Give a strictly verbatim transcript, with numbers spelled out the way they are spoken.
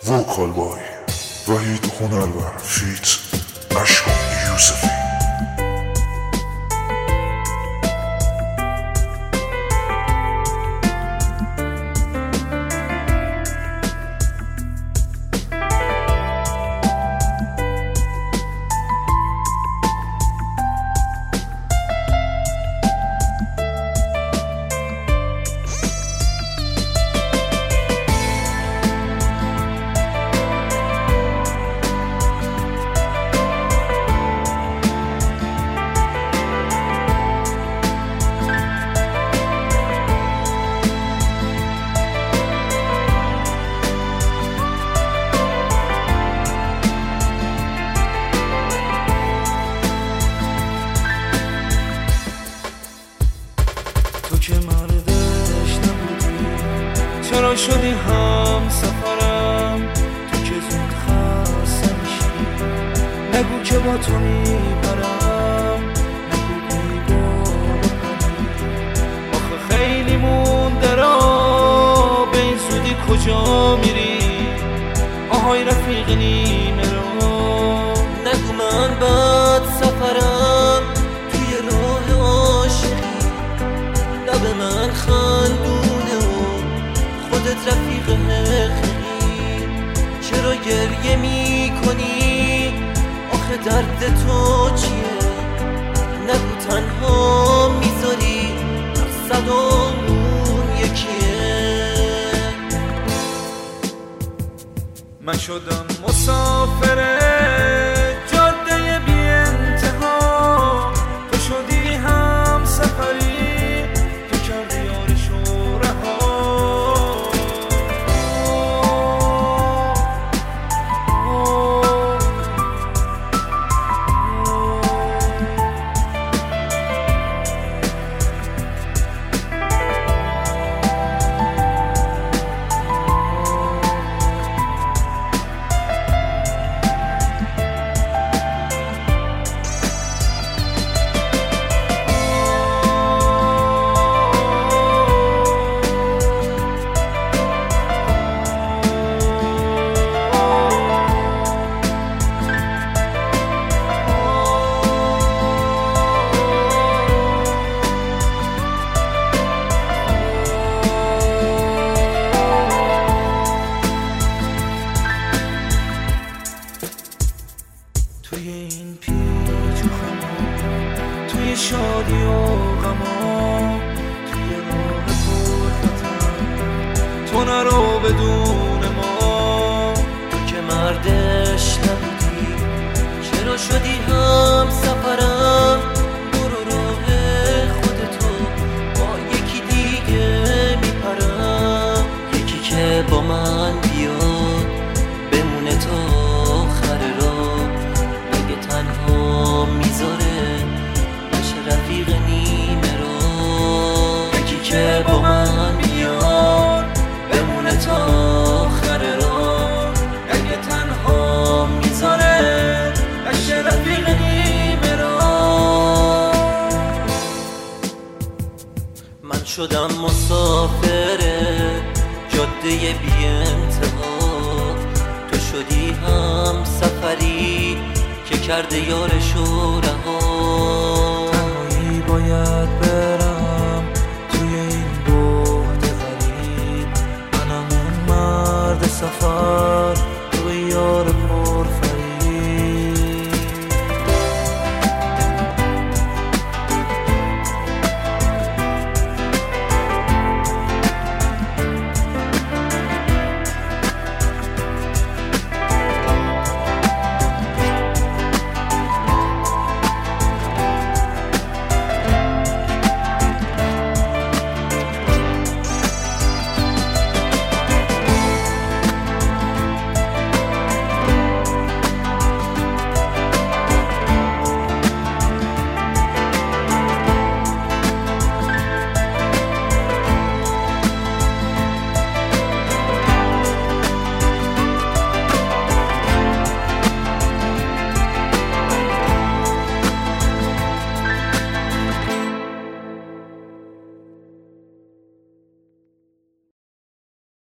وکال بای وحید هنرور فیت اشکان یوسفی. تو که مردش نبودی چرا شدی هم سفرم؟ تو که زود خسته میشی نگو که با تو میبرم، نگو بی بال آخه خیلی مونده را به این زودی کجا میری؟ آهای رفیق نیمه را نگو من بد سفرم توی راه عاشقی، لب من خندونه و خودت رفیق حقیقی. چرا گریه می کنی؟ آخه درد تو چیه؟ نگو تنها میذاری هر صدامون یکیه. من شدم مسافر جاده بی انتها، تو شدی هم سفری که کردی یارش و رها. توی این پیچ و خما، توی شادی و غما، توی راه پرخطر تو نرو بدون ما. تو که مردش نبودی چرا شدی هم سفرم؟ برو راه خودتو با یکی دیگه میپرم، یکی که با من بیاد بمونه تا آخر راه. اگه تنها میذاره نشه رفیق نیمه را، یکی که با من بیاد بمونه تا آخر راه. اگه تنها میذاره نشه رفیق نیمه را. من شدم مسافر جاده بی انتها، تو شدی هم سفری که کرده یارش و رها. تنهایی باید برم